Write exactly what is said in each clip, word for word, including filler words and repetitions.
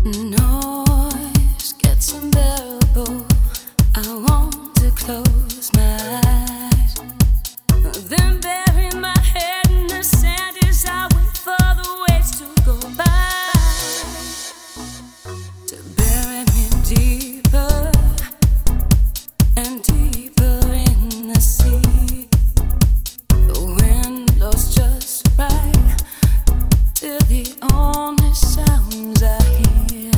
Noise gets unbearable. I want to close my eyes, then bury my head in the sand as I wait for the waves to go by, to bury me deeper and deeper in the sea. The wind blows just right till the only sounds I hear.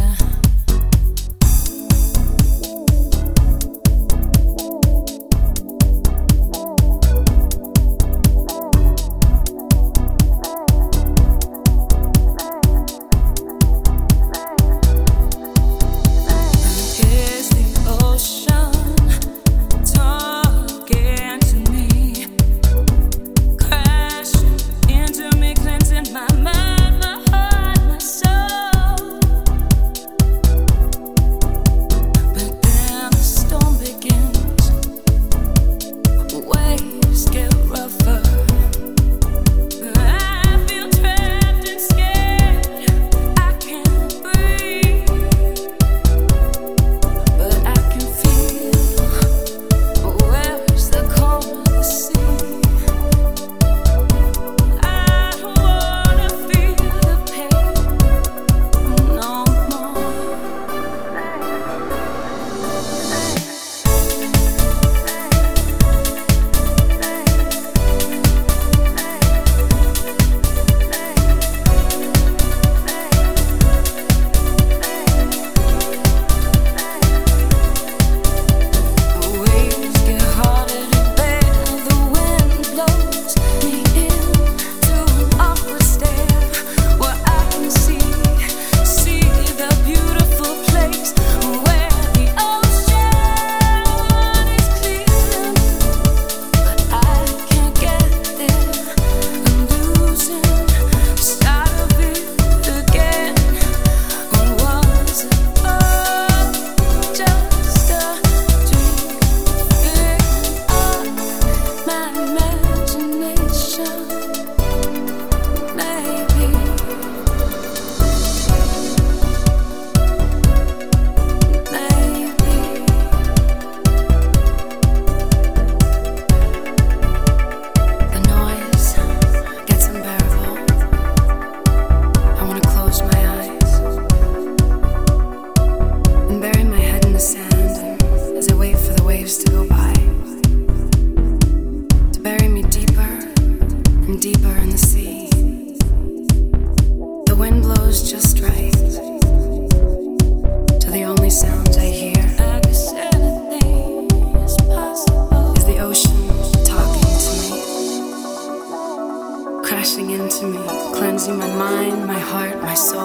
Crashing into me, cleansing my mind, my heart, my soul.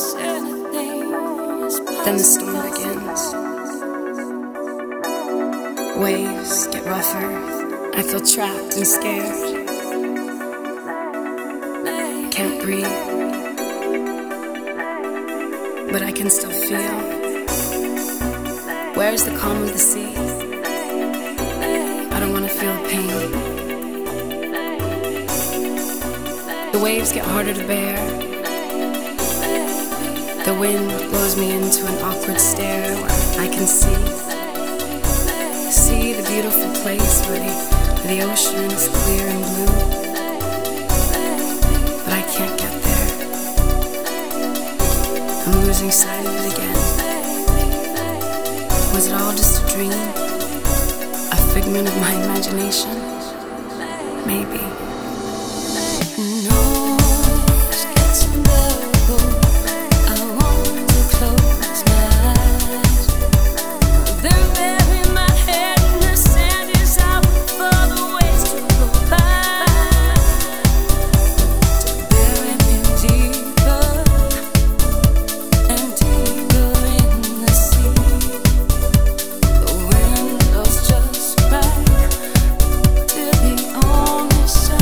Then the storm begins. Waves get rougher. I feel trapped and scared. Can't breathe, but I can still feel. Where's the calm of the sea? I don't want to feel the pain. The waves get harder to bear. The wind blows me into an awkward stare where I can see, see the beautiful place where the, where the ocean is clear and blue. But I can't get there. I'm losing sight of it again. Was it all just a dream? A figment of my imagination? Maybe. Only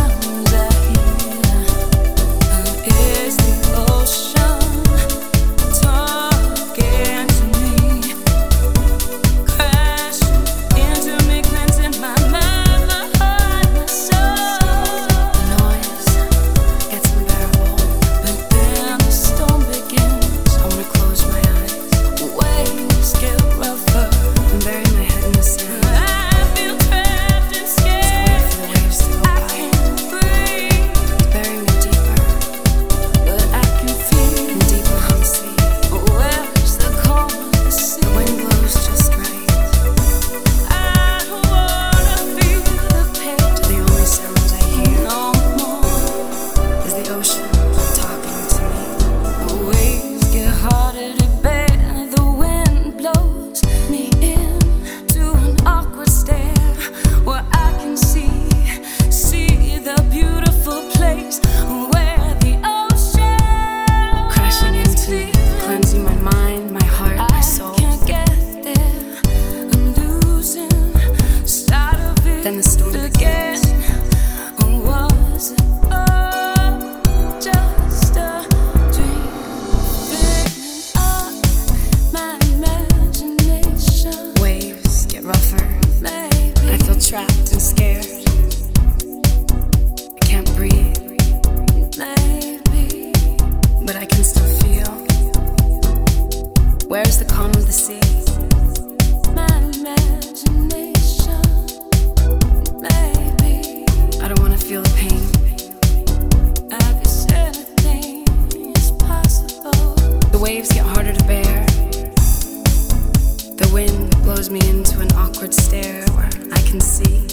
Where's the calm of the sea? My imagination, maybe. I don't wanna feel the pain. I guess anything is possible. The waves get harder to bear. The wind blows me into an awkward stare where I can see